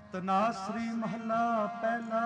तनाश्री महला पहला।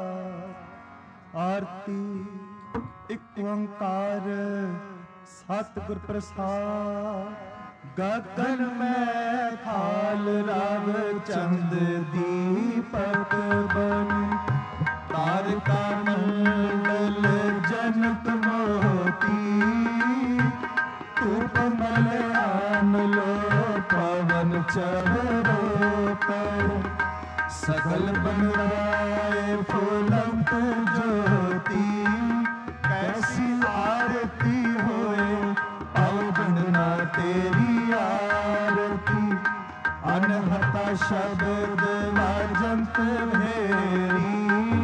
आरती एक ओंकार सतगुर प्रसाद। गगन में थाल राव चंद दीपक बन। तारका मंडल जनक मोती। धूप मलयान लो पवन चढ़ो पर। सगल बनवाए फूलंत ज्योति। कैसी आरती होए अवगुणना तेरी आरती। अनहता शब्द वाजंत भेरी।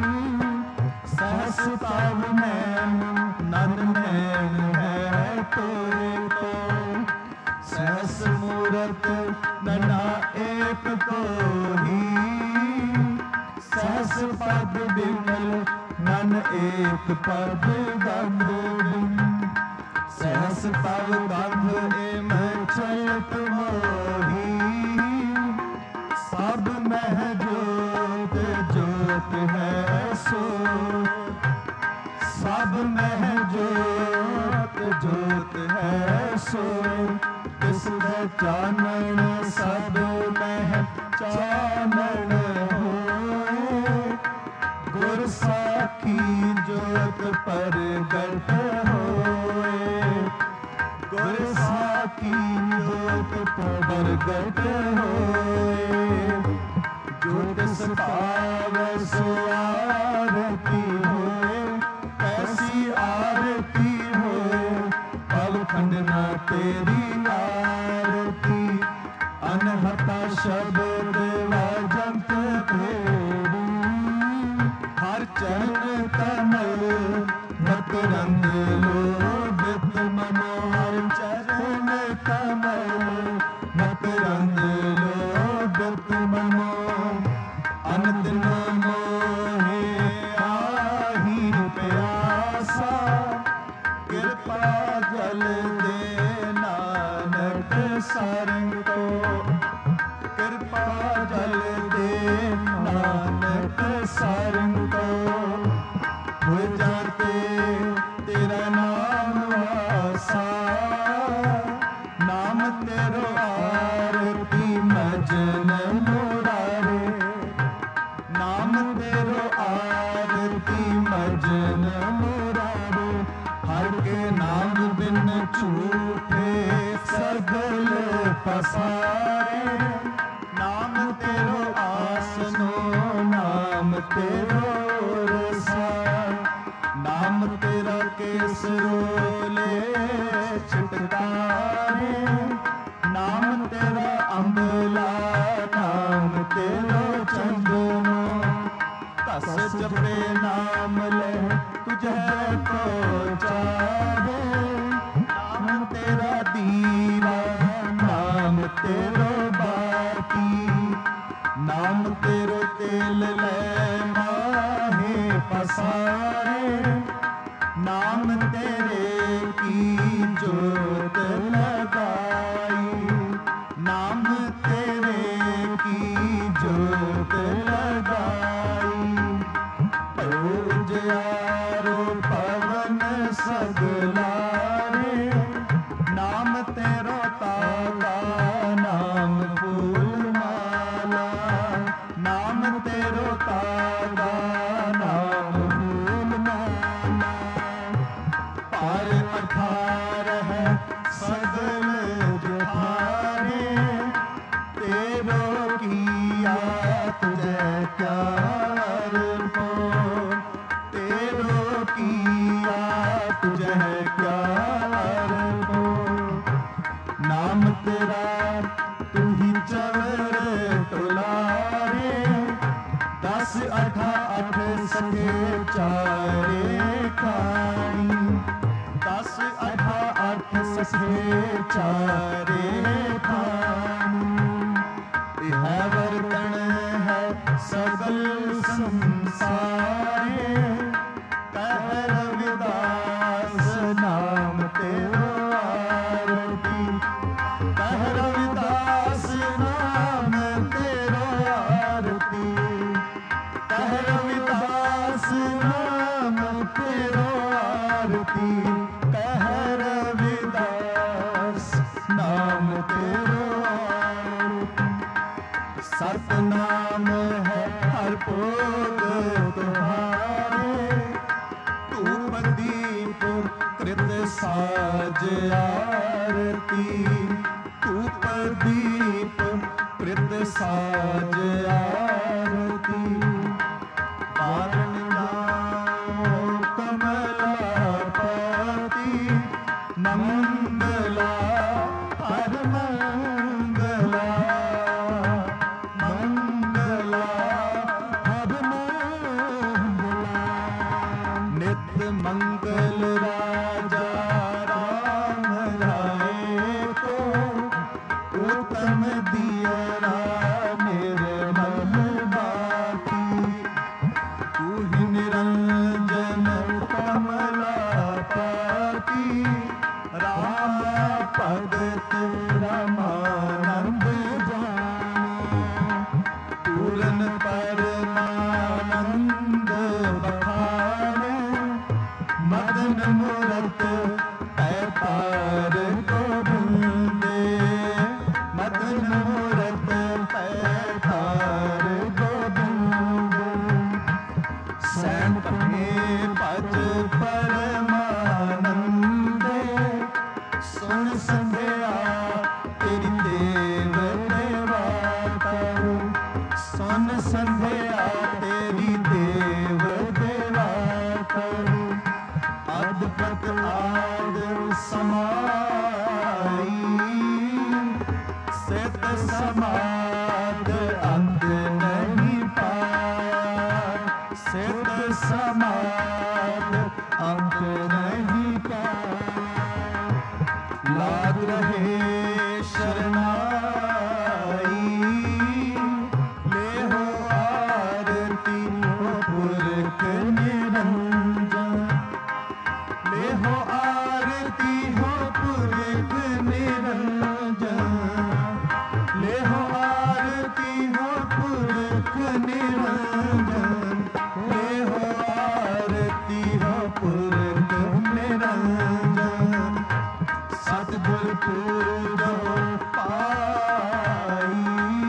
सहस पाव नैन नन नैन है तोरे को। सहस मूरत नना एक को ही। सहस पद बिमल नन एक पद गंध बिन। सहस पव गंध एम चलत मोही। सब मह जोत जोत है सो। सब मह जोत जोत है सो। तिसका चानन सब मह चानन होए। गुर साखी जोत परगट होए। गुर साखी जोत परगट होए। जो तिस पावै सो आरती होए। कैसी आरती होए पलखंड ना तेरी आरती। अनहता शब्द वाजंत भेरी। हर चरण कमल मकरंद लोभित मनो। हर चरण कमल मकरंद लोभित मनो। अनदिन मोहे आही प्यासा। कृपा जल दे नानक सारंग को। कृपा जल दे नानक सारंग को। हो जाते तेरा नाम वासा। नाम तेरो आरती मजन मुरारे। नाम तेरो आरती मजन मुरारे। हर के नाम बिन छूटे सगल पसारे। नाम तेरो आसनो नाम तेरो रसा। नाम तेरा केसरोले छिटकारे। नाम तेरा अम्बला नाम तेरो चंदनो। कस जपे नाम ले तुझे को चाहे। नाम तेरा दीवा नाम तेरो बाती। नाम तेरो तेल ले माहे पसारे। नाम तेरे की जोत लगाई। नाम तेरे की जोत लगाई। उजियारो पवन सगलारे। नाम तेरो ताका नाम फूल माला। नाम तेरो ताका नाम फूल माला। पार अठारह सगल जुठारे। तेरो किया तुझे क्या हो। तेरो किया तुझे क्या हो। नाम तेरा तू ही चवर टुलारे। 10 8 8 सके चारे खानी। 10 8 8 सके चारे खानी। यह वर्तन है सगल संसारे। कह रविदास नाम तेरो आरती। कह रविदास नाम तेरो आरती। साज आरती वारण जाओ कमलापति मंगला हर मंगला मंगला हर मंगला नित्य मंगल राजा राम राय को उत्तम दियरा निर्मल बाती तू ही निरंजन कमलापति राम भगत रमानंद जाने पूरन परमानंद बखाने मदन मूरत पैपार गोविंदे मदन मूरत पैपार गोविंदे सैन पहे पज परमानंदे सुन संध्या तेरी देव देवा करूं सुन संध्या तेरी देव देवा करूं अद्भुत आद समाई सिद्ध समाद अंत नहीं पाया सिद्ध समाद अंत नहीं पाया लाग रहे शरणाई ले हो आरती हो पुरख निरंजन ले हो आरती हो पुरख निरंजन ले हो आरती हो पुरख निरंजन ले हो आरती हो पुरख निरंजन सतगुर पूजो पाई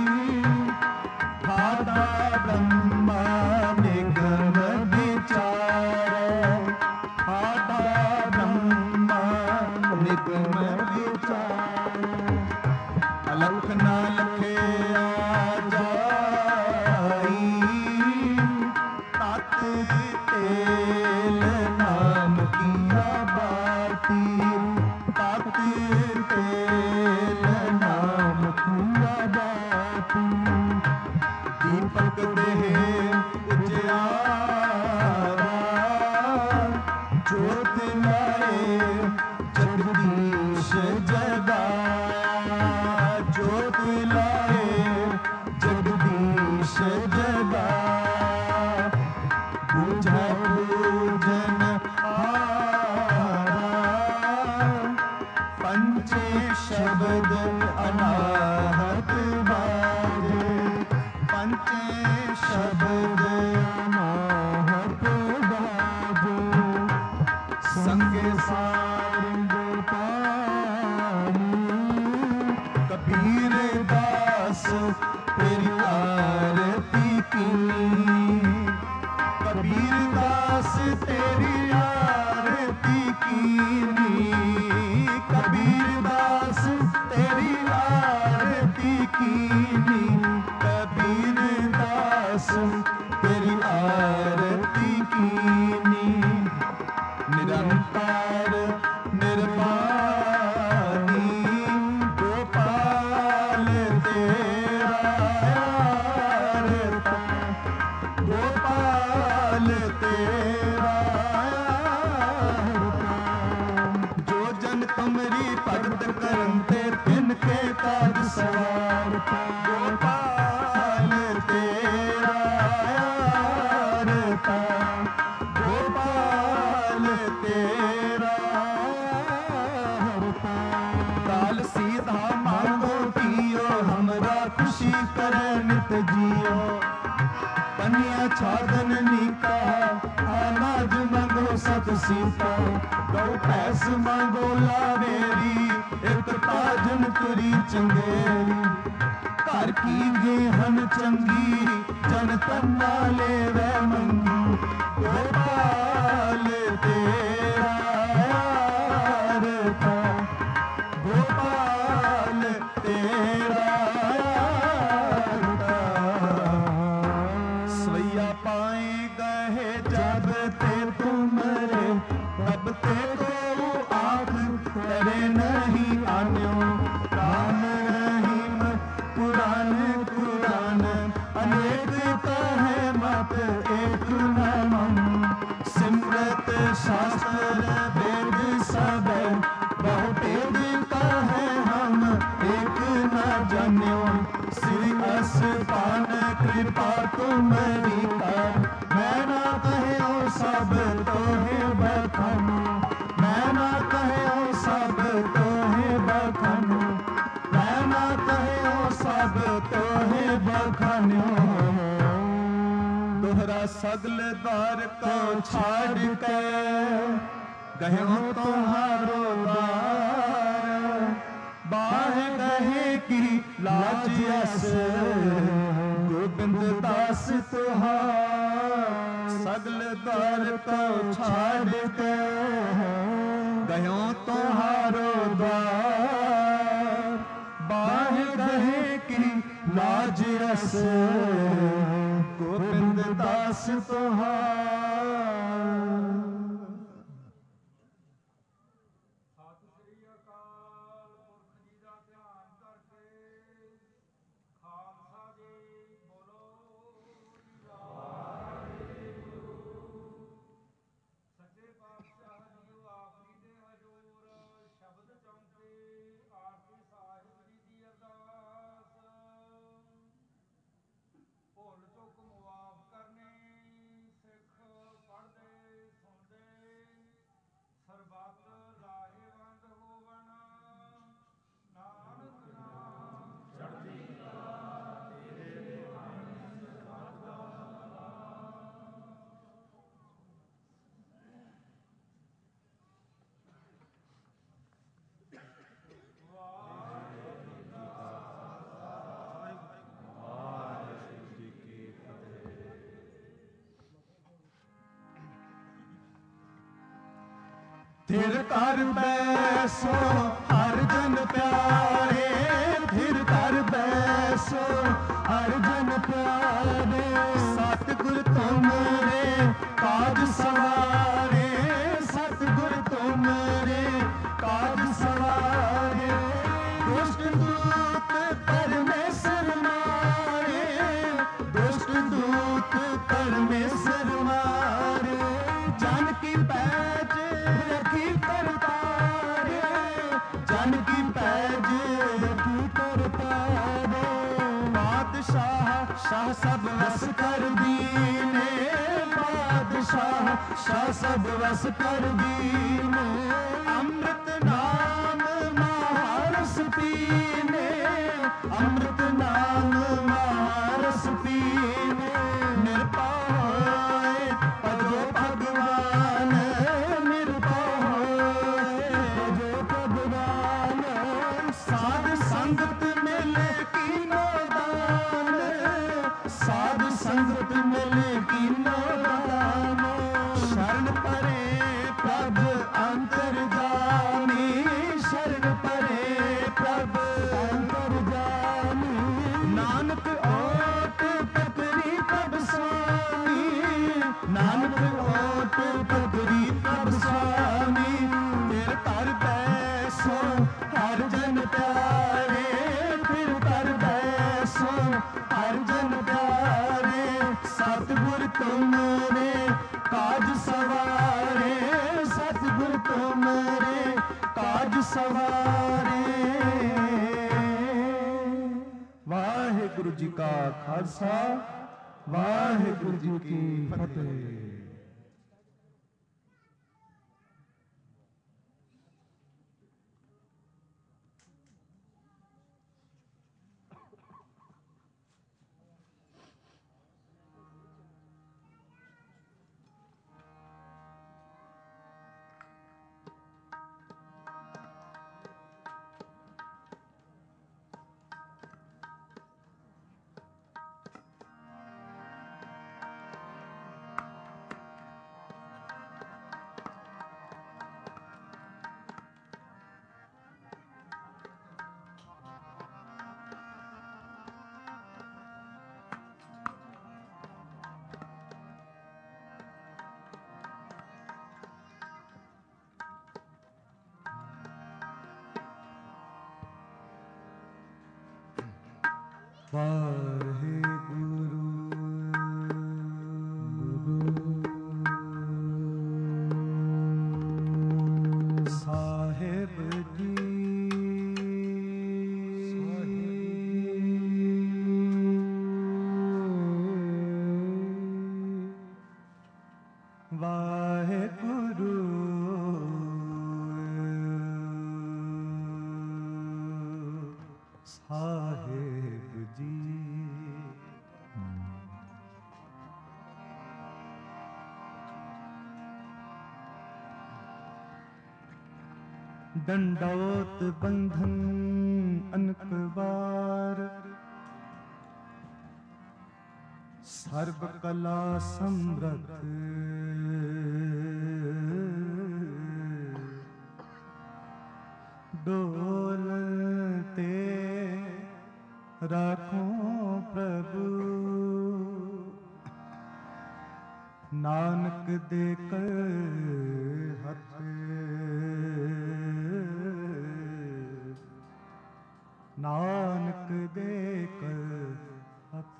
भादा ब्रह्मा निगम विचार भादा ब्रह्मा निगम विचार अलख ना लखे आ जाई तत तेल नाम किया बाती तत तेल नाम किया बाती दीपक देह उजियारा ज्योत लाए जगदीश जगाया ज्योत लाए जगदीश जगाया पूजा पूजन हारा पंचे शब्द अनाहत बाजे पंचे शब्द अनाहत बाजे संगे सारंग पानी कबीर दास तेरी आरती की कबीर दास तेरी आरती कीनी कबीर दास तेरी आरती कीनी कबीर दास तेरी आरती कीनी निरंतर निर्वाणी गोपाल तेरा आरता गोपाल तेरा आरता जो जन तुमरी भगत करते तिनके काज सवारता गोपाल तेरा आरता गोपाल तेरा आरता काल सीधा मांगो पियो हमरा खुशी करे नित जियो कन्या छादन नीका अनाज मांगो सत सीता गौ भैंस मांगो लावेरी एक पाजन तुरी चंगेरी घर की गेहन चंगी जन तन्ना ले वे मंगी गोपाल तेरा आरता गोपाल तेरा आरता श्री अस्तान कृपा तुम्हारी कर। मैं ना कहो सब तोहे बखन, मैं ना कहो सब तोहे बखन, मैं ना कहो सब तोहे बखन। तोहरा सगल द्वार को छाड़ के गयो तुम्हारो द्वार। बाह गहे की लाज अस गोबिंद दास तुहार। सगल द्वार को छाड़ के गयो तुम्हारो द्वार। बाह गहे की लाज अस गोबिंद दास तुहार। फिर कर बैसो हर जन प्यारे, फिर कर बैसो हर जन प्यारे। सतगुर तुमरे काज सवारे, सतगुर तुमरे काज सवारे। दुष्ट दूत परमेश्वर मारे, दुष्ट दूत परमेश्वर मारे। जन की पैज रखी करतारे, जन की पैज रखी करतारे। बादशाह शाह सब वस कर दीने, बादशाह शाह सब वस कर दीने। अमृत नाम महारस पीने, अमृत नाम महारस पीने। निर्भय होए भजो भगवान, निर्भय होए भजो भगवान। साध संगत मिले कीनो दान, साध संगत मिले कीनो दान। शरण परे प्रभ अंतर्जामी, शरण परे प्रभ अंतर्जामी। नानक ओट पकड़ी प्रभ स्वामी, नानक ओट पकड़ी प्रभ स्वामी। फिर कर बैसो हर जन प्यारे, फिर कर बैसो हर जन प्यारे। सतगुर तुमरे काज सवारे, सतगुर तुमरे काज सवारे। वाहिगुरु जी का खालसा, वाहिगुरु जी की फतेह। ਸਾਹਿਬ ਜੀ साहेब जी। दंडौत बंधन अनक बार, सर्व कला समृद्ध डोलते राखो प्रभु, नानक देकर हथ नानक देकर हथ।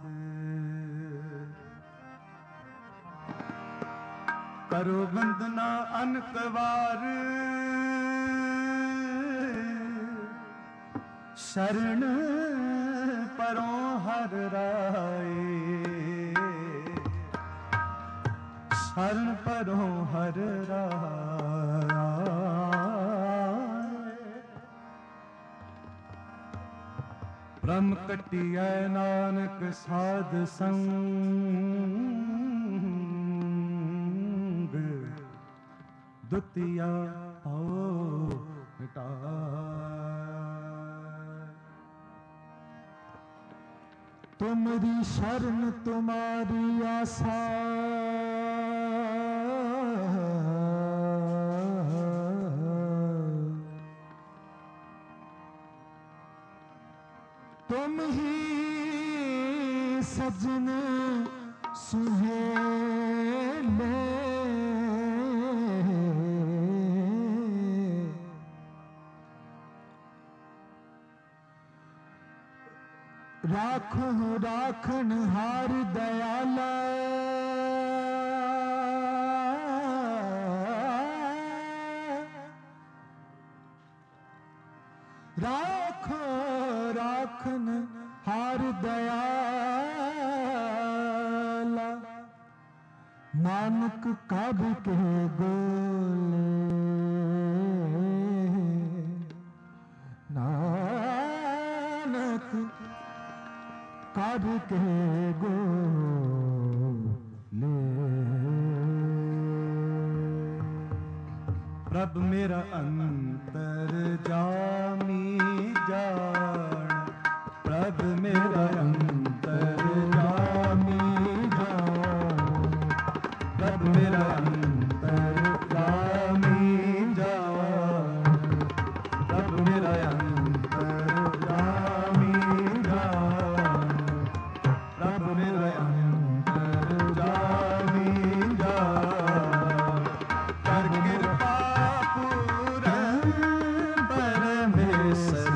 करो वंदना अनक बार, शरण परों हर राय, शरण परों हर राय। ब्रह्म कटिया नानक साध संग, दुतिया पाओ मिटाय। तुमरी शरण तुम्हारी आशा, तुम ही सजन सुहेले, राखो राखन हार दयाला, राखो राखन हार दयाला, नानक कब के बोले, नानक कब के बोले। प्रभ मेरा अंतर जामी जान, प्रभ मेरा अंतर जामी जान, प्रभ मेरा अंतर जामी जान, प्रभ मेरा अंतर जामी जान, प्रभ मेरा अंतर जामी जान। कर कृपा पूरन परमेश्वर,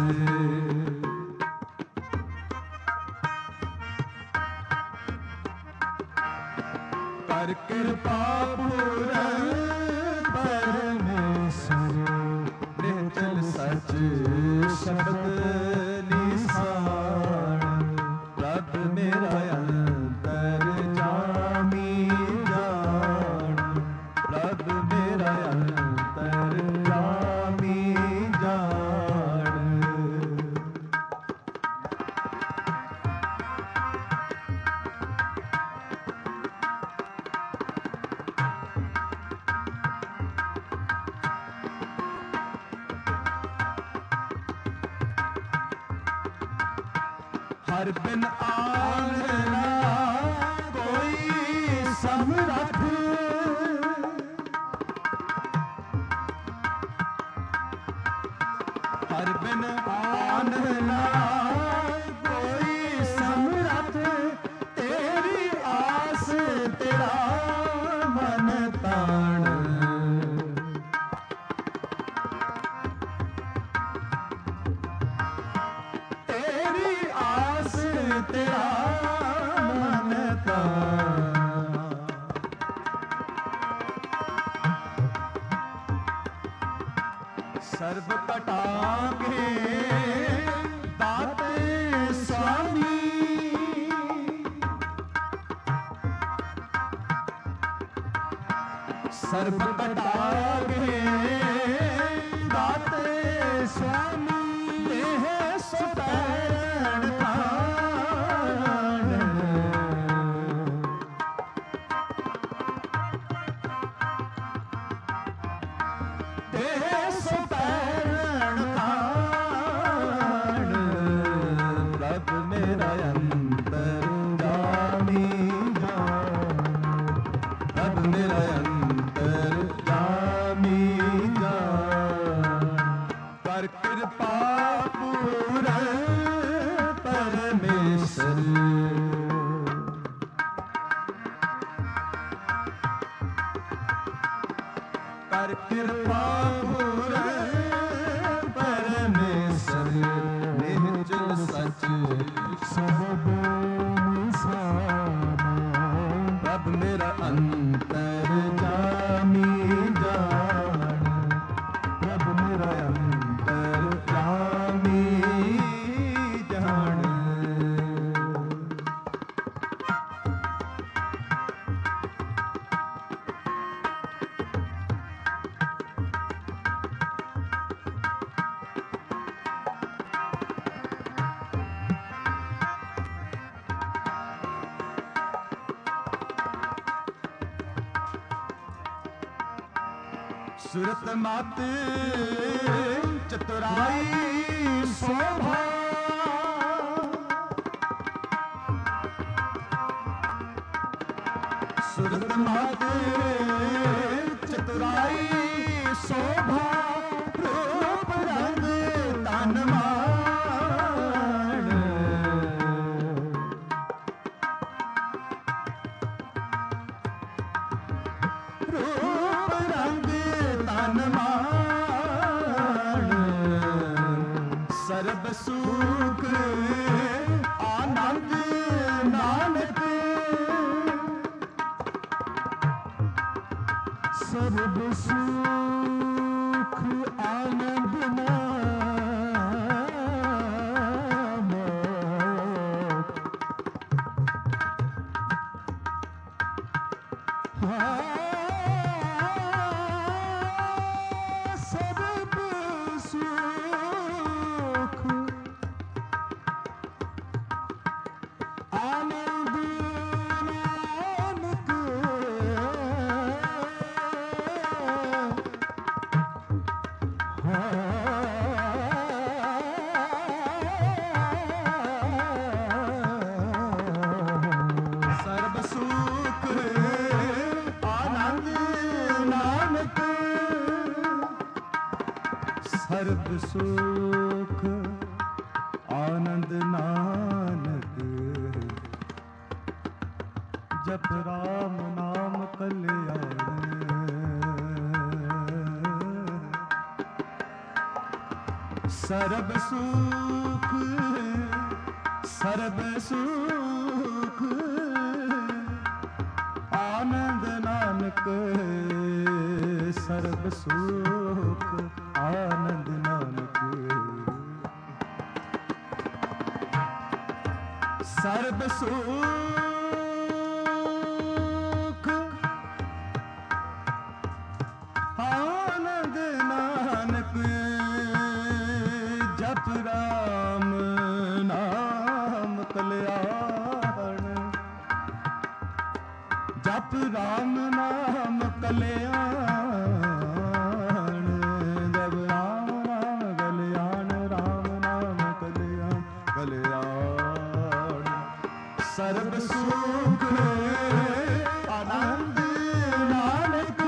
कर कृपा पूरन परमेश्वर, निश्चल सच शब्द निशान। प्रभ मेरा अंतर जामी जान, प्रभ मेरा अंतर जामी जान। हर बिन आन कोई समरथ, हर बिन आन कोई समरथ, तेरी आस तेरा मन ताण। तेरी आस तेरा मन ताण। सर्व कटाके दाते स्वामी, सर्व कटाके दाते स्वामी, देह सुतैरण का मेरा अंतर्यामी जान, रब मेरा अंतर्यामी जान। कर कृपा पूरन परमेश्वर, कर कृपा पूरन परमेश्वर। निश्चल सच सबब निसाना, रब मेरा अंतर्यामी जान, रब मेरा अंतर्यामी जान। सुरत मत चतुराई शोभा, सुरत मत चतुराई शोभा। रूप रंग तन मान, रूप रंग तन मान। सर्ब सुख आनंद नानक, सर्ब सुख आनंद नानक। सर्ब सुख आनंद नानक। सर्ब सुख आनंद नानक, सर्ब सुख आनंद नानक। जप राम नाम कल्याण, सर्ब सुख सर्ब सुख आनंद नानक, सर्ब सुख आनंद नानक। सर्ब सुख आनंद नानक। जप राम नाम कल्याण, जप राम नाम कल्याण। जप राम नाम कल्याण, राम नाम कल्याण कल्याण। सर्ब सुख आनंद नानक,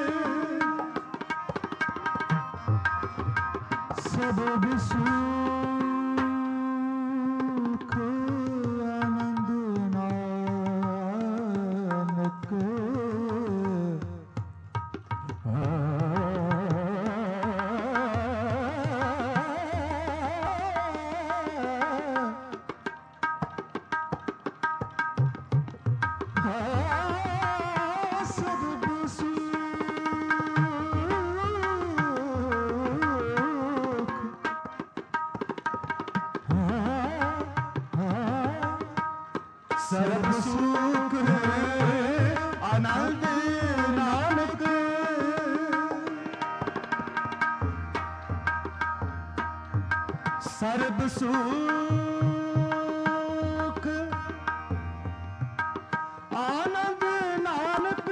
सर्ब सुख आनंद नानक। सर्ब सुख आनंद नानक, सर्ब सुख आनंद नानक।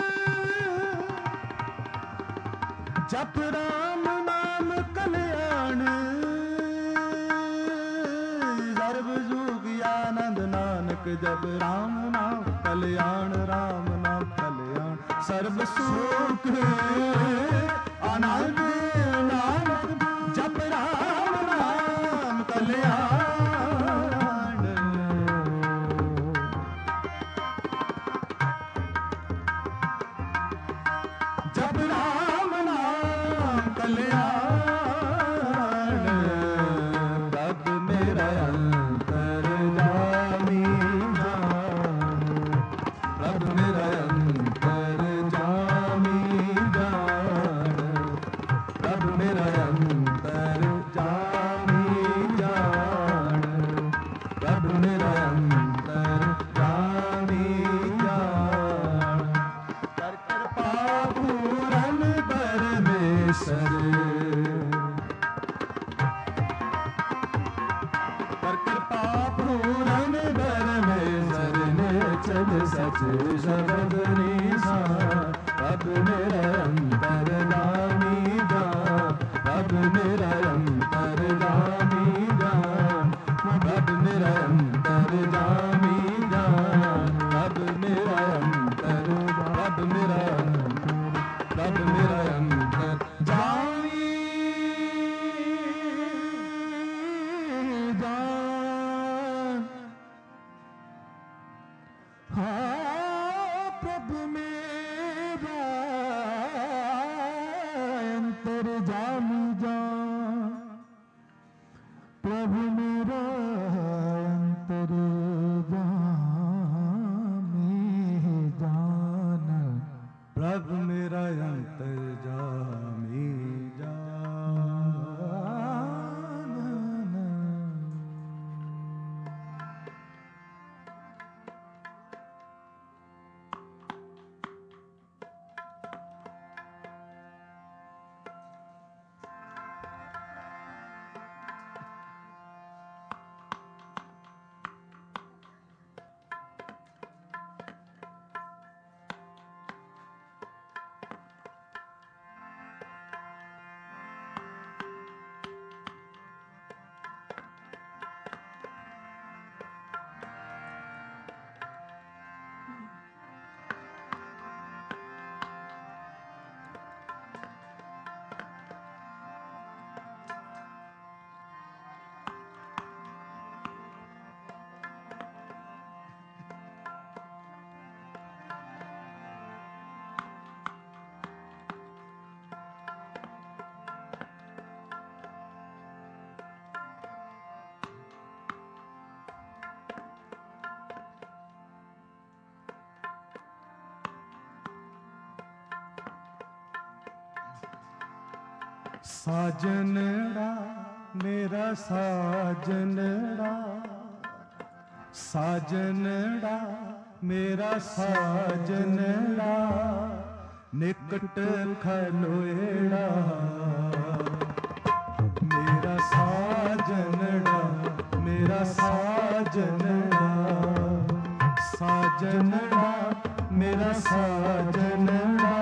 जप राम नाम कल्याण, सर्ब सुख आनंद नानक जप राम नाम कल्याण, राम नाम कल्याण। सर्व सुख आनंद नानक जप राम नाम कल्याण। जप राम नाम कल्याण। प्रभु मेरा अंतर जामी जान, प्रभु मेरा अंतर जामी जान, प्रभु मेरा अंतर जामी जान, प्रभु मेरा अंतर जामी जान। कर कृपा पूरन परमेश्वर, कर कृपा पूरन परमेश्वर ने चल सच शब्द निशान। प्रभु मेरा अंतर जामी जान, प्रभु मेरा अंतर जामी जान, प्रभु मेरा अंतर जामी जान, प्रभु मेरा अंतर, प्रभु मेरा, प्रभु मेरा अंतर जामी जान। हाँ प्रभु मेरा अंतर जामी जान, प्रभु मेरा अंतर जामी जान, प्रभु मेरा अंतर जामी जान। साजनड़ा मेरा साजनड़ा, साजनड़ा मेरा साजनड़ा, निकट खलोएड़ा मेरा साजनड़ा, मेरा साजनड़ा, साजनड़ा मेरा साजनड़ा,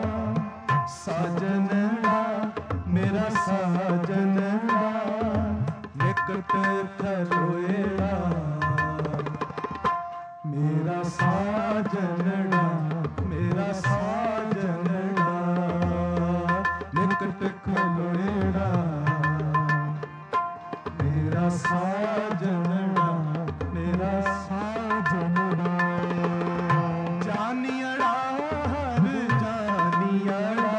साजनड़ा मेरा साजनड़ा, निकट खलोएड़ा मेरा साजनड़ा, मेरा साजनड़ा, निकट खलोएड़ा मेरा साजनड़ा, मेरा साजनड़ा। जानियड़ा हर जानियड़ा,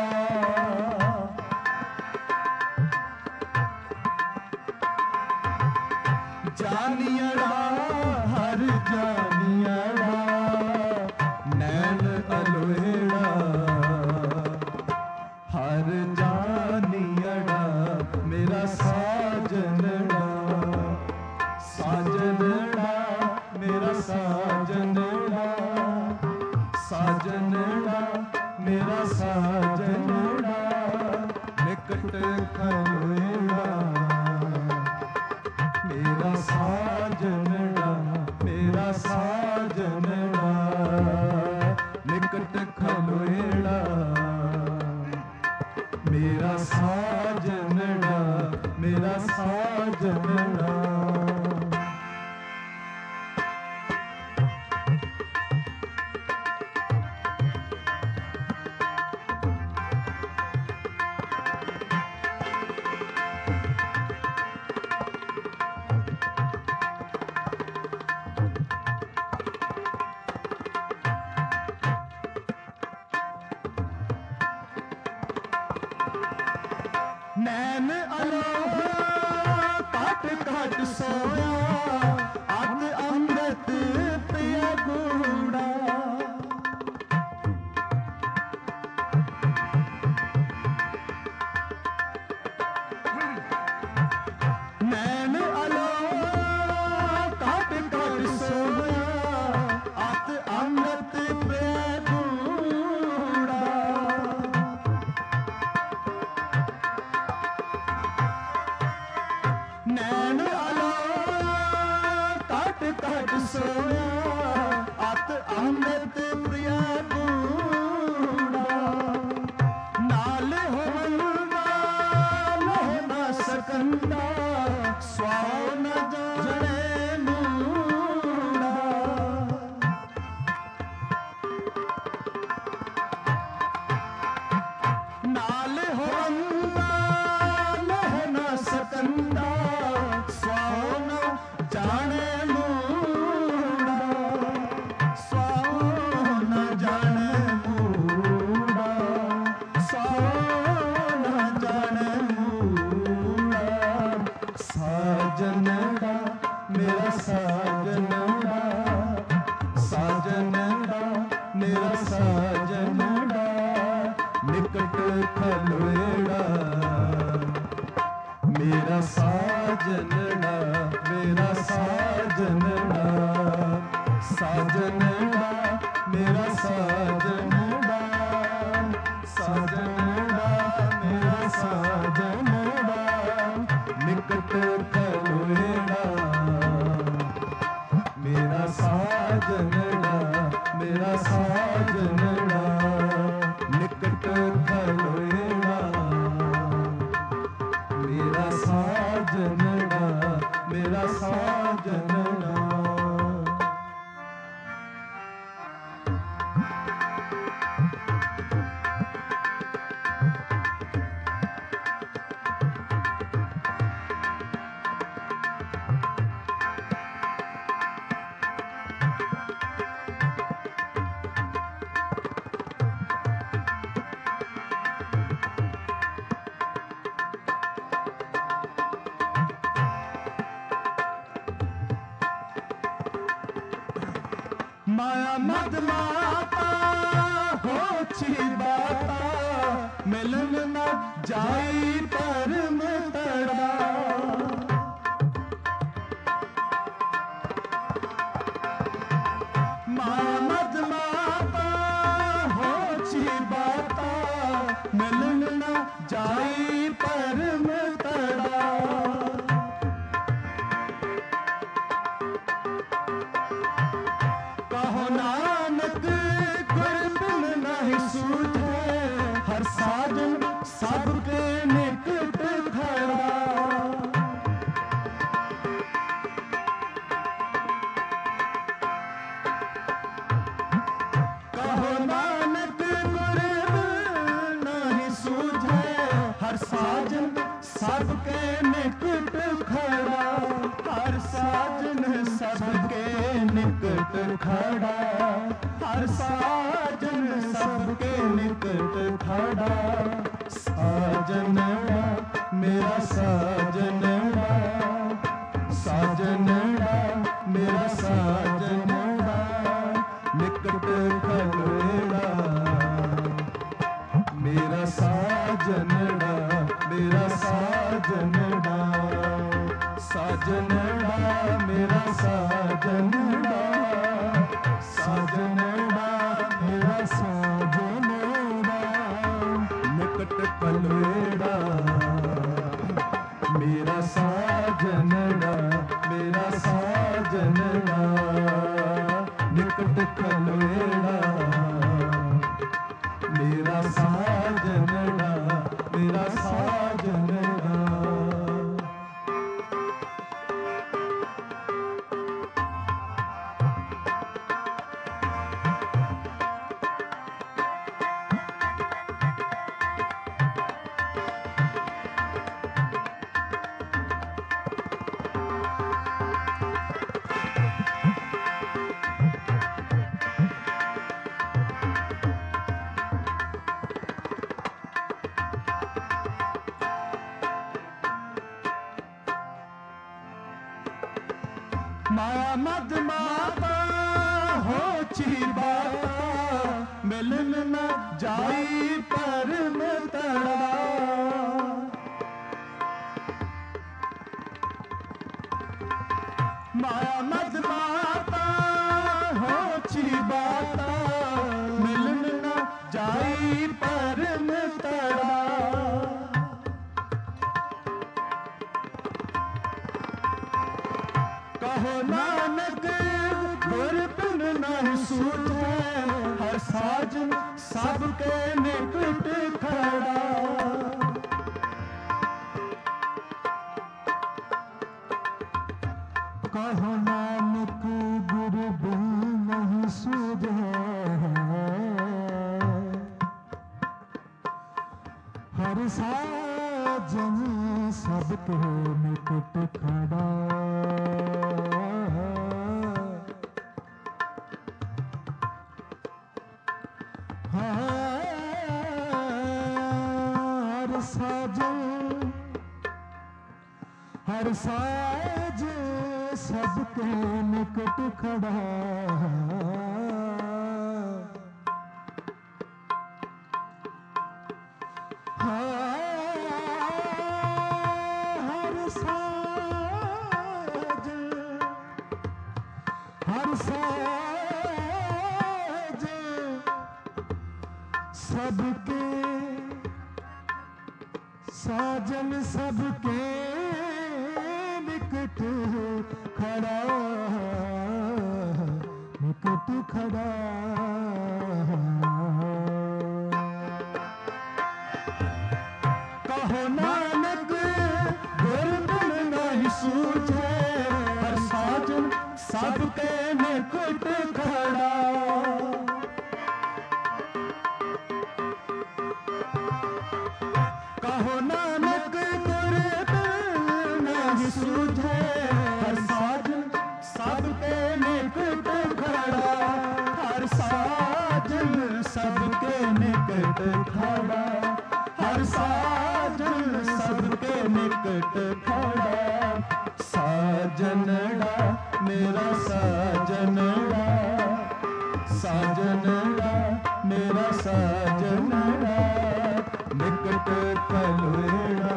जानियड़ा हर जानियड़ा, नैन अलोएड़ा हर जानियड़ा मेरा साजनड़ा, साजनड़ा मेरा साजनड़ा, साजनड़ा मेरा साजनड़ा, निकट खलोएड़ा मेरा साजनड़ा, मेरा साजनड़ा, निकट खलोएड़ा मेरा साजनड़ा, मेरा साजनड़ा। नैन अलो काट काट सोया अत अमृत प्रिय गूढ़ा। नैन अलो काट काट सोया अत अमृत प्रिय गूढ़ा। नैन अलो काट काट सोया अत अमृत प्रिय गूढ़ा। नाल होवंदा लह न सकंदा स्वाओ न जाने मूढ़ा। नाल होवंदा लह न सकंदा स्वाओ न जाने मूढ़ा। स्वाओ न जाने मूढ़ा। स्वाओ न जाने मूढ़ा। साजनड़ा मेरा साजनड़ा। साजनड़ा मेरा साजनड़ा निकट खलवेड़ा। मेरा साजनड़ा मेरा साजनड़ा। साजनड़ा मेरा साजनड़ा। साजनड़ा मेरा साजनड़ा निकट खलवेड़ा। मेरा साजनड़ा मेरा साजनड़ा निकट खलवेड़ा। मेरा साजनड़ा मेरा साजनड़ा। माया मद माता होची बाता मिलन न जाई परम तड़ा। माया मद माता होची बाता मिलन न जाई परम तड़ा। कहो नानक गुर बिन नहीं सूझे हर साजन सबके निकट खड़ा। कहो नानक गुर बिन नहीं सूझे हर साजन सबके निकट खड़ा। हर साजन सबके निकट खड़ा। हर साजन सबके निकट खड़ा। साजनड़ा मेरा साजनड़ा। साजनड़ा मेरा साजनड़ा निकट खलवेड़ा। मेरा साजनड़ा मेरा साजनड़ा। साजनड़ा मेरा साजनड़ा। साजनड़ा मेरा साजनड़ा निकट खलवेड़ा। मेरा साजनड़ा मेरा साजनड़ा निकट खलवेड़ा। मेरा साजनड़ा मेरा साजनड़ा। माया मद माता होची बाता मिलन न जाई परम तड़ा माया मद माता होची बाता मिलन न जाई परम तड़ा कहो नानक गुर बिन नहीं सूझे हर साजन सबके निकट खड़ा कहो नानक गुर बिन नहीं सूझे हर साजन सबके निकट खड़ा हर साज सबके निकट खड़ा हर साज सबके साजन सबके निकट खड़ा निकट खड़ा कहो नानक गुर बिन नहीं सूझे हर साजन सबके निकट खड़ा कहो नानक गुर बिन नहीं सूझे हर साजन सबके निकट खड़ा हर साजन सबके निकट खड़ा हर साजन सबके निकट खड़ा साजनड़ा मेरा साजनड़ा साजनड़ा मेरा साजनड़ा निकट खलोड़ा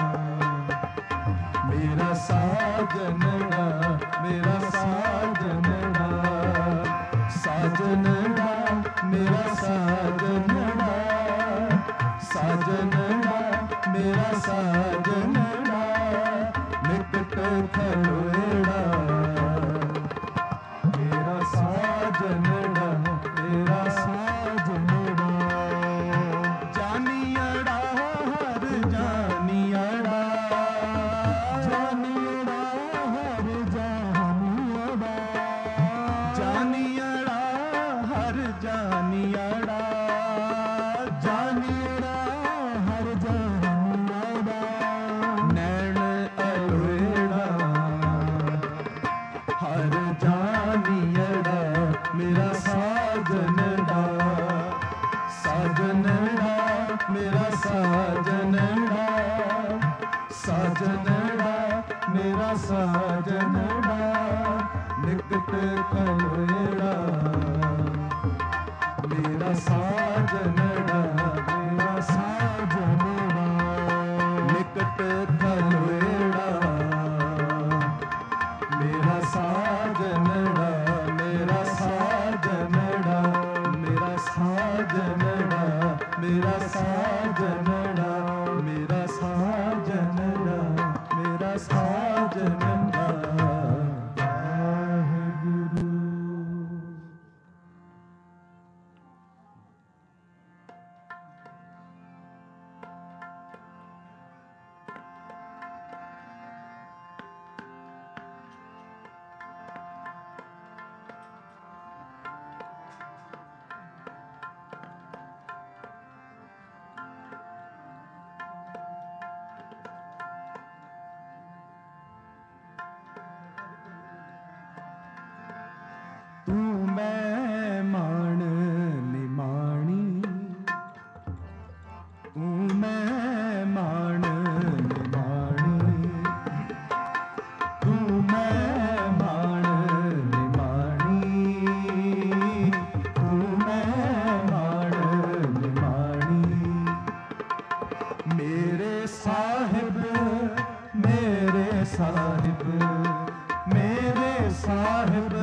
मेरा साजनड़ा मेरा साजनड़ा साजनड़ा मेरा साजनड़ा साजनड़ा मेरा साजनड़ा निकट खलोड़ा मेरा साजनड़ा मेरा साजनड़ा जानियड़ा हर जानियड़ा जानियड़ा हर जानियड़ा जानियड़ा हर जानियड़ा जानियड़ा हर जानियड़ा नैन अलोड़ा हर जानियड़ा मेरा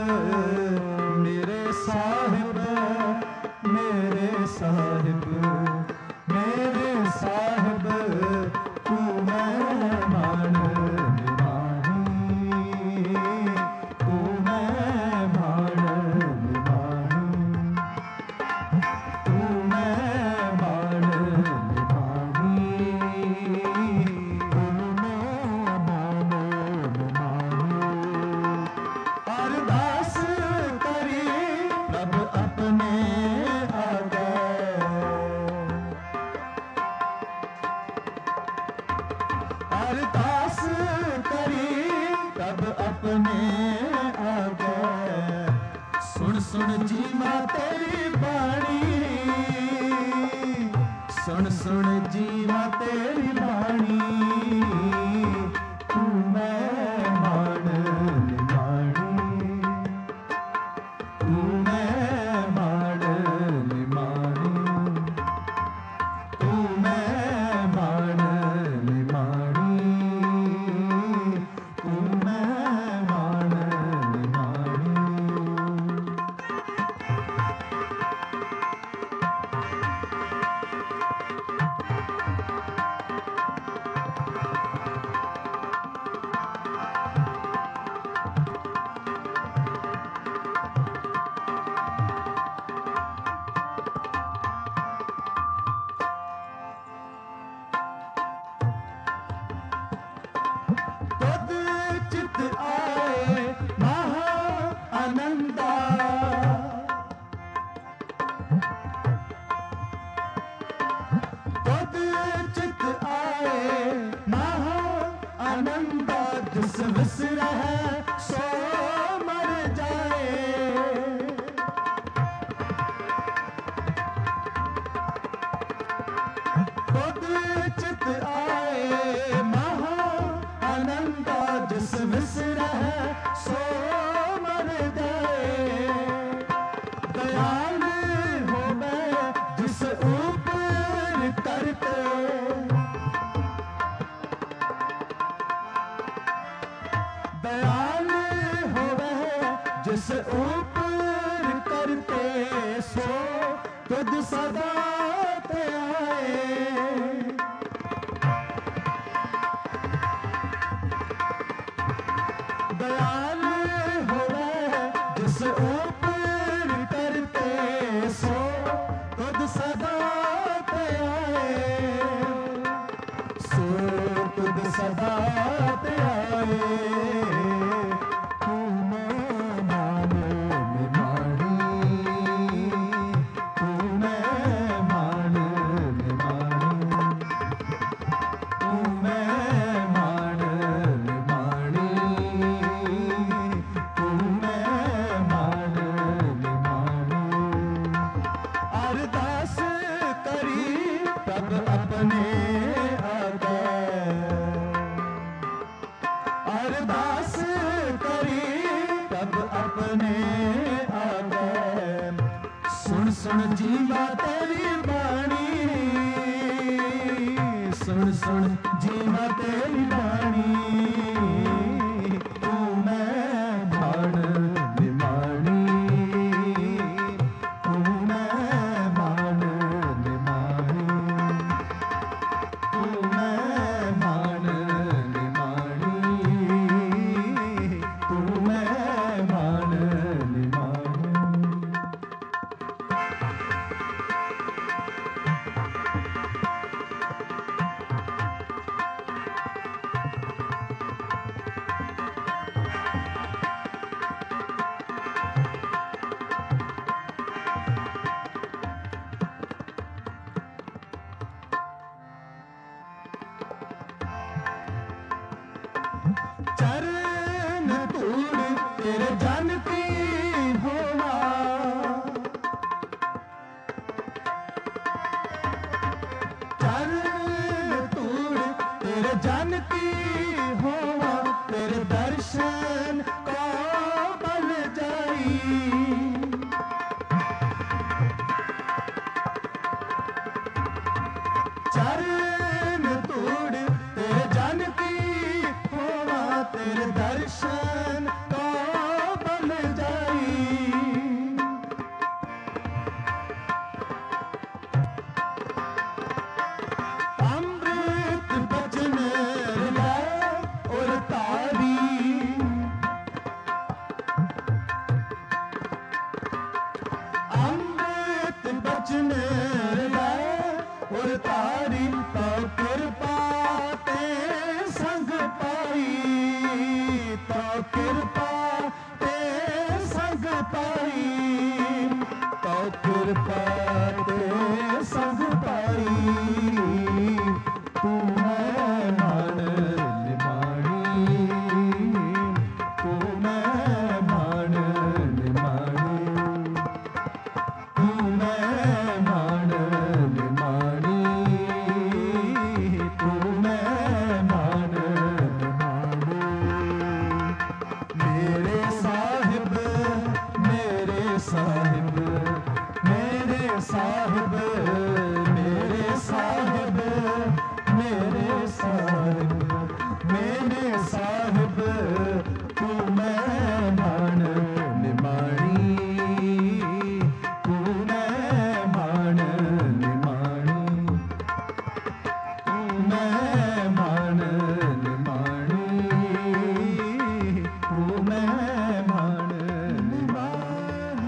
मेरे साहिब, मेरे साहिब, मेरे साहिब, तू मेहमान निमाही, तू मेहमान निमाही, तू मेहमान अरदास करी प्रभ अपने आ गए, अरदास करी प्रभ अपने आ गए। सुन सुन जीवा तेरी बाणी, सुन सुन जीवा तेरी बाणी, तू मेहमान निमाणी, तू मेहमान निमाणी, तू मेहमान निमाणी, तू मेहमान निमाणी। तद चित आए महा आनंदा, तद चित आए महा आनंदा। जिस विसरा है सो मर जाए, तद चित आए महा आनंदा। जिस विसरा है सो मर जाए, दयाल हो मैं जिस ऊपर करते, दयाल हो वह जिस ऊपर करते। सो तुझ सदा ते आए, दयाल हो वह जिस ऊपर करते। सो तुझ सदा ते आए, सो तुझ सदा ते आए। तू मेहमान निमाणी, तू मेहमान निमाणी, तू मेहमान निमाणी, तू मेहमान निमाणी। अरदास करी तब अपने आ गए, अरदास करी तब अपने आ गए। सुन सुन जीवा तेरी बाणी, सुन सुन जीवा तेरी बाणी, तू मेहमान निमाणी, तू मेहमान निमाणी, तू मेहमान निमाणी, तू मेहमान निमाणी। कृपा ते संग पाई तू मैं मान निमाणी तू मैं मान निमाणी तू मैं मान निमाणी तू मैं मान निमाणी मेरे साहिब मेरे साहिब मेरे साहिब मेरे साहिब मेरे साहिब मेरे साहिब तू मैं मान निमाणी तू मैं मान निमाणी तू मैं मान निमाणी तू मैं मान निमाणी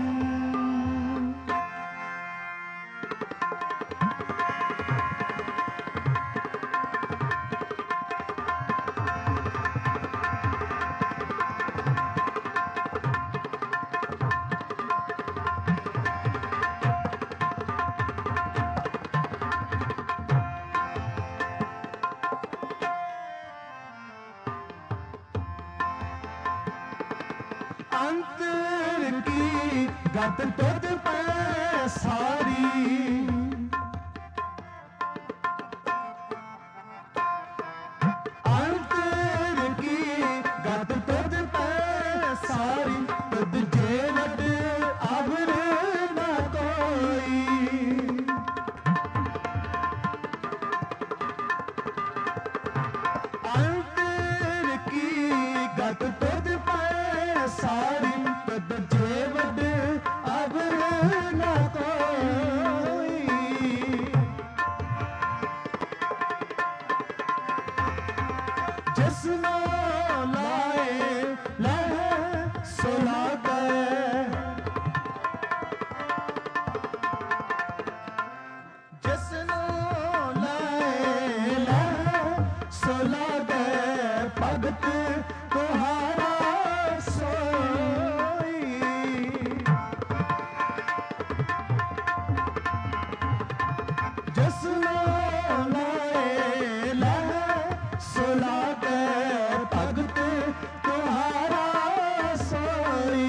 अंतर की गत तुझ पे सारी अंतर की गत तुझ पे सारी तुझ जे लट अवर न कोई अंतर की गत तुझ पे सारी तुझ जे वड अवर न कोई जिसनो लाए लह सुला गए जिसनो लाए लह सुला गए भगत तुम्हारा सोई जिसनो लाए लह सुला गए भगत तुम्हारा सोई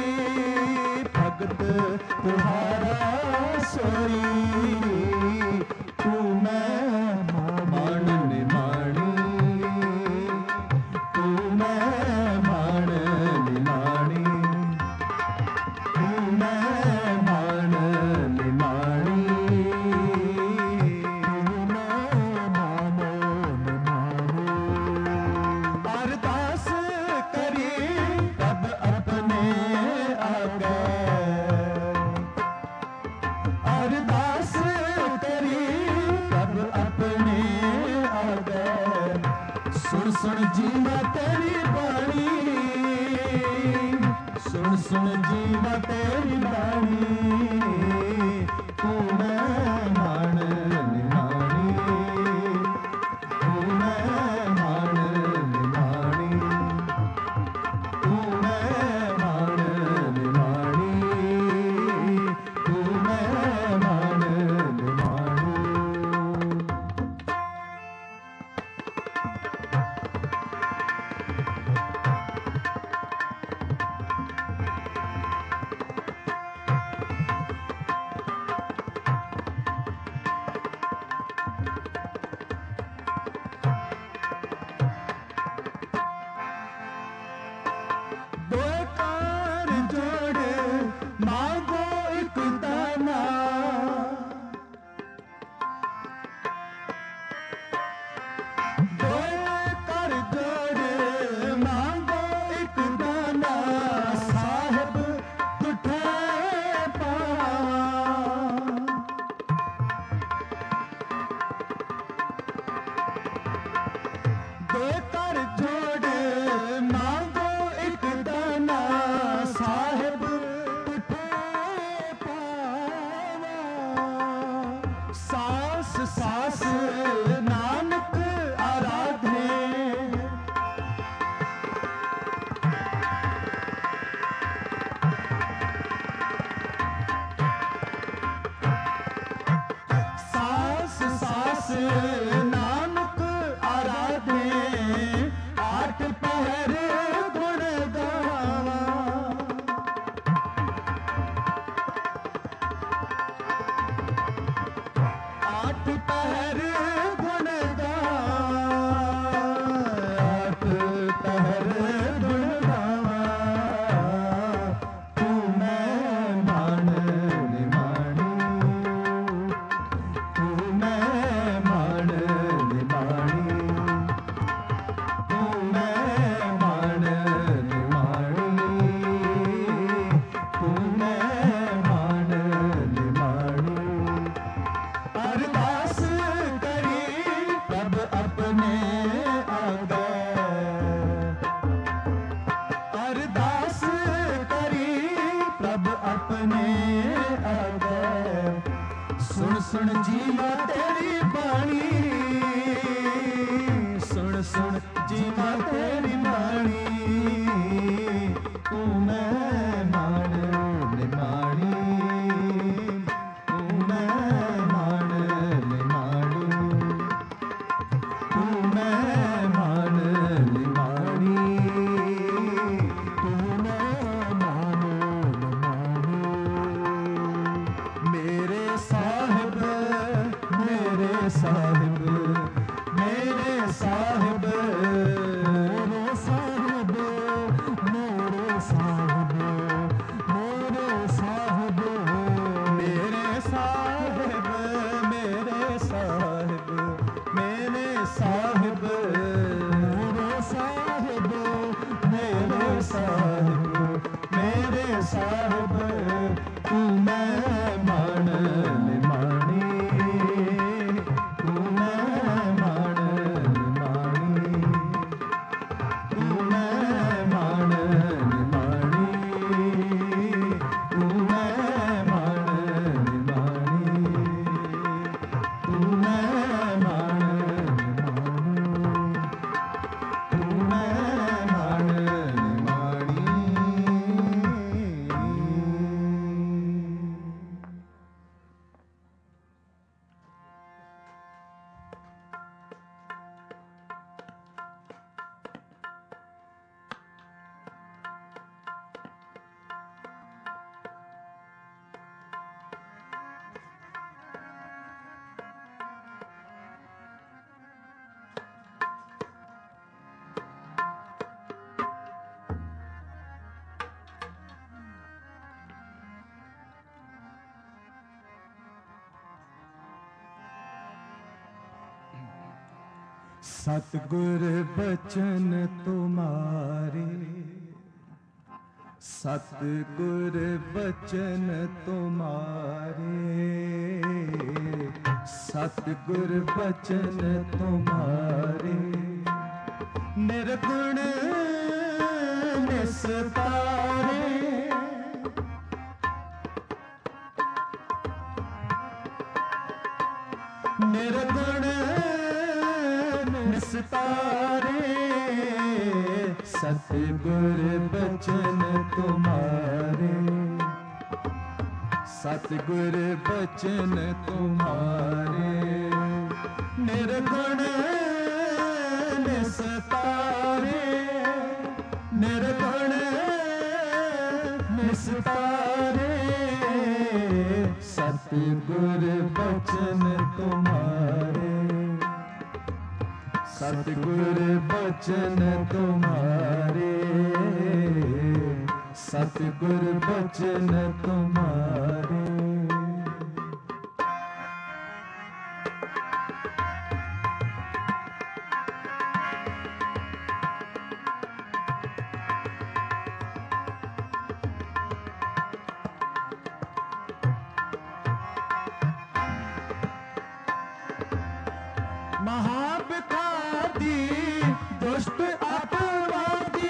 भगत तुम्हारा सोई तू मैं मान निमाणी तू मैं मान निमाणी तू मैं मान निमाणी तू मैं मान निमाणी अरदास करी तब अपने आगे अरदास करी तब अपने आगे सुन सुन जीवा तेरी बाणी सुन सुन जीवा तेरी बाणी तू मैं मान निमाणी तू मैं मान निमाणी तू मैं मान निमाणी तू मैं मान निमाणी दो कार जोड़े मांगो एक दाना दो कार जोड़े मांगो एक दाना साहिब तुठे पा दो कर जोड़े मांगो एक दाना साहिब तुठे आठ पहर गुण गावा, आठ पहर गुण गावा, तू मैं मान निमाणी, तू मैं मान निमाणी, तू मैं मान निमाणी, तू मैं मान निमाणी। अरदास करी तब अपने आगे, अरदास करी तब अपने आगे, सुन सुन जीवा तेरी बाणी, सुन सुन जीवा तेरी बाणी, तू मैं मान निमाणी, तू मैं मान निमाणी, तू मैं मान निमाणी, तू मैं मान निमाणी। मेरे साहिब, मेरे साहिब, मेरे साहिब, मेरे साहिब, मेरे साहिब, मेरे साहिब, मेरे साहिब, मेरे साहिब, मेरे साहिब, मेरे साहिब, मेरे साहिब, मेरे साहिब, तू मैं मान निमाणी, तू मैं मान निमाणी, तू मैं मान निमाणी, तू मैं मान निमाणी, तू मैं मान निमाणी, तू मैं मान निमाणी। सतगुर बचन तुम्हारे, सतगुर बचन तुम्हारे, सतगुर बचन तुम्हारे, निर्गुण निस्तारे, निर्गुण निस्तारे, सतगुर बचन तुम्हारे, सतगुर बचन तुम्हारे, निर्गुण निस्तारे, निर्गुण निस्तारे, सतगुर बचन तुम्हारे, सतगुर बचन तुम्हारे, सतगुर बचन तुम्हारे। महाविखादी दुष्ट अपवादी,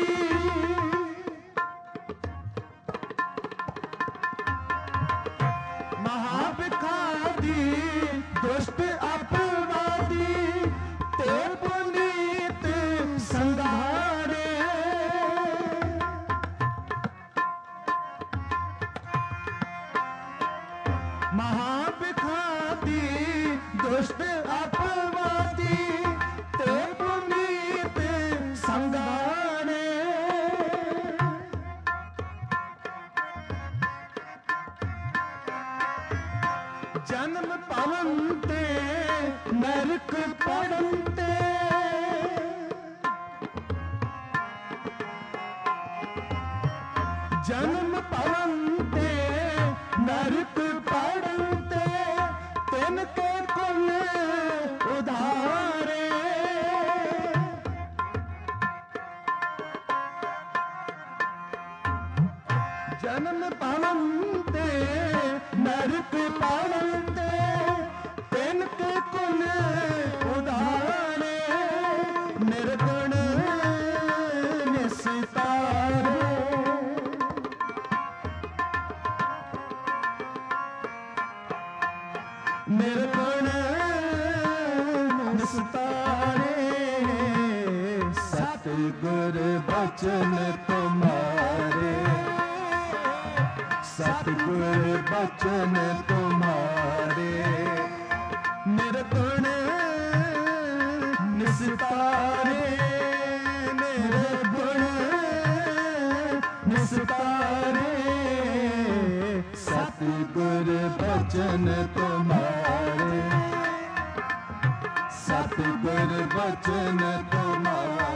महाविखादी दुष्ट अपवादी, ते पुनीत संघारे, महाविखादी दुष्ट अपवादी, ते पुनीत संघारे, जन्म पावन्ते नरक पड़न्ते जन्म पावन्ते नरक पड़न्ते तिनके कुल उधारे जन्म पावन्ते नरक पड़न्ते तिनके कुल उधारे निर्गुण निस्तारे निर्गुण निस्तारे सतगुर बचन तुम्हारे सतगुर बचन तुम्हारे निर्गुण निस्तारे निर्गुण निस्तारे सतगुर बचन तुम्हारे सतगुर बचन तुम्हारे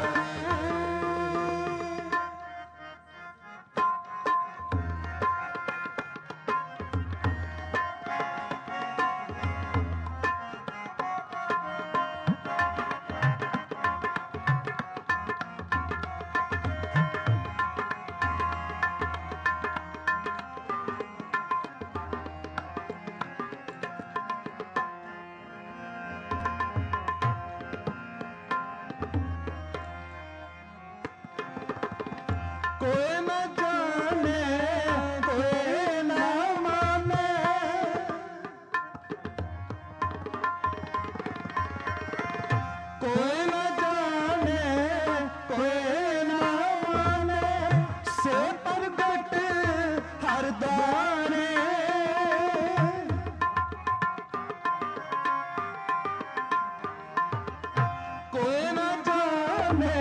कोई न जाने कोई न माने कोई न जाने कोई न माने से प्रगट हर द्वारे कोई न जाने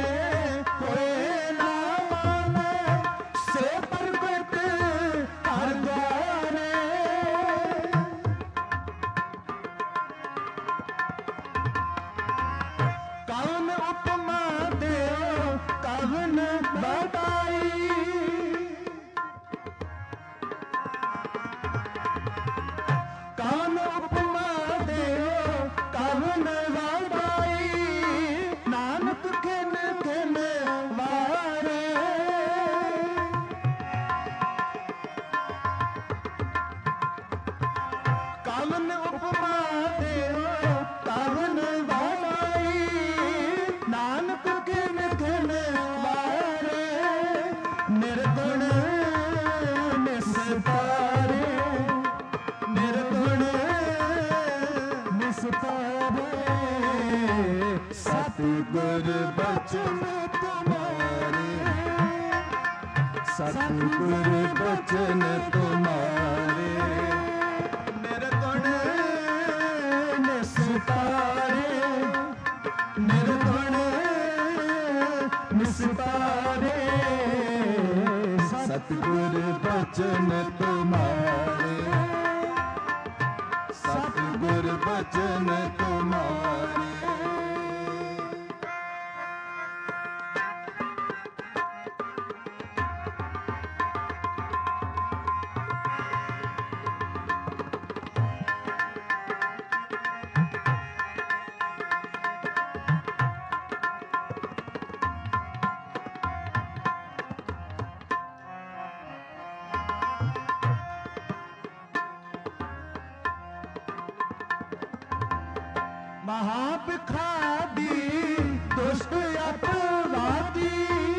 कौन उपमा देओ कौन वाई नानक खिन खिन वारे कौन उपमा देओ कौन वाई नानक खिन खिन वारे निर्गुण निस्तारे निर्गुण निस्तारे सतगुर बचन तुम्हारे सतगुर बचन तुम्हारे निर्गुण निस्तारे निर्गुण निस्तारे सतगुर बचन तुम्हारे सतगुर बचन तुम्हारे महाबिखादी दुष्ट अपवादी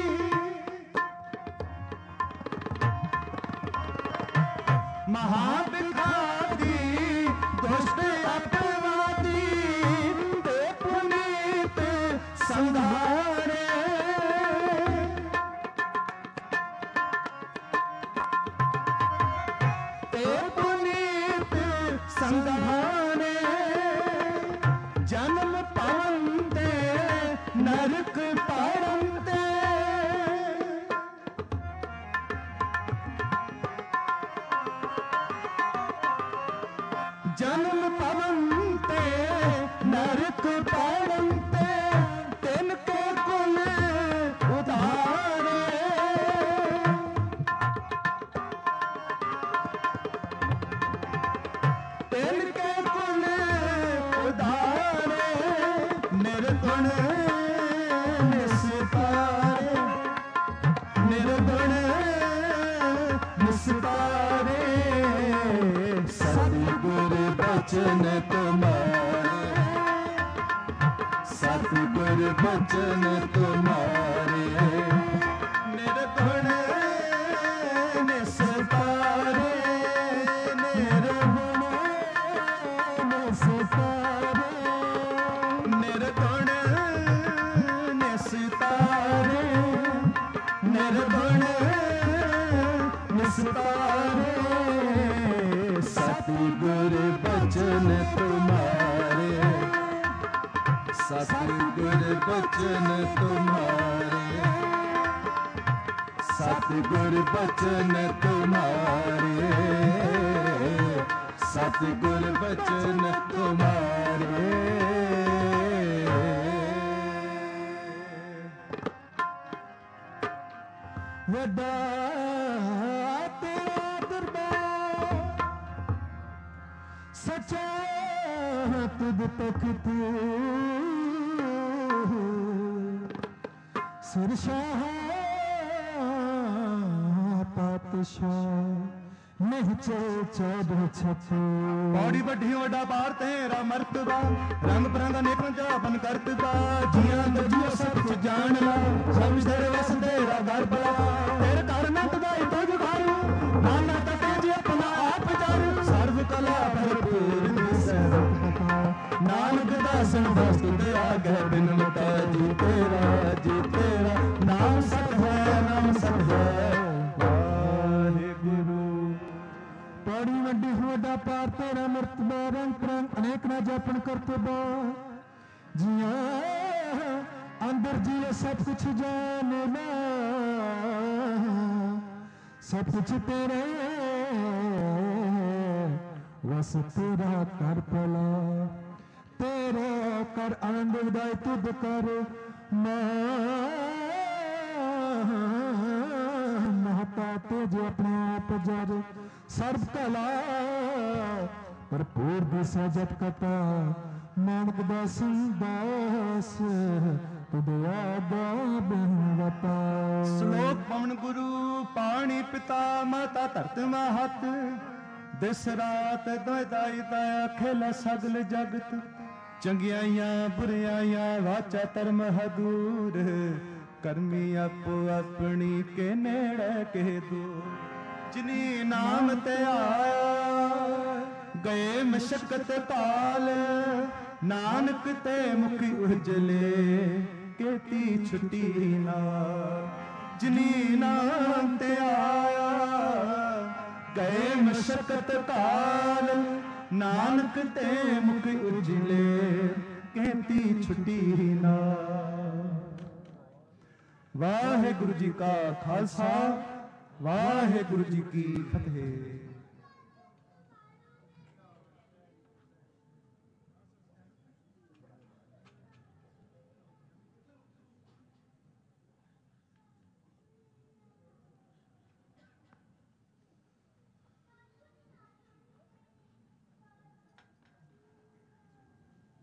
महाबिखादी दुष्ट अपवादी ते पुनीत संधारे ते पुनीत संधारे जन्म पावन्ते नरक पड़न्ते जन्म पवंते नरक पावंते तिनके कुल उधारे तिनके कुल उधारे निर्गुण निस्तारे निर्गुण निस्तारे सतगुर बचन तुम्हारे सतगुर बचन तुम्हारे निर्गुण निस्तारे निर्गुण निस्तारे निर्गुण निस्तारे निर्गुण निस्तारे सतगुर बचन तुम्हारे सतगुर बचन तुम्हारे सतगुर बचन तुम्हारे सतगुर बचन तुम्हारे वड्डा तेरा दरबार सच्चा तुद तख्त सरशाह पातशाह नहीं चल चौदह छत बड़ी वड्डी वड्डा पार तेरा मर्तबा रंग बिरंगा नेक जापन करतबा जिया तो जियो सब कुछ जान ला सब तेरे वस तेरा घर बला तेरे घर नट दाई तुझ घर नाना तटे जी अपना आप जान सर्व कला भरपूर नानक दासन दस्त तेरा गह बिन मता जी तेरा नाम सत है वाहिगुरु बड़ी वड्डी वड्डा पार तेरा मर्तबा रंग परंग अनेक ना जापन करतबा जिया अंदर जिए सब कुछ जाने ला सब कुछ तेरे वस तेरा कर पला तेरे कर आनंद उदाय तुद कर महता तेज अपने आप जर सर्व कला भरपूर दिशा जत कथा नानक दास दास तुद आदा बिनवता श्लोक पवन गुरु पाणी पिता माता धरत महत दिस रात दोदाई दया खेला सगल जगत चंगियाइयां बुरियाइयां वाचा धर्म हदूर करमी आपो अपनी के नेड़े के दूर जिनी नाम ते आया गए मशक्कत काल नानक ते मुख उजले केती छुट्टी ना जिनी नाम ते आया गए मशक्कत काल नानक ते मुख उजले कहती छुट्टी ना वाहिगुरु जी का खालसा वाहिगुरु जी की फतेह।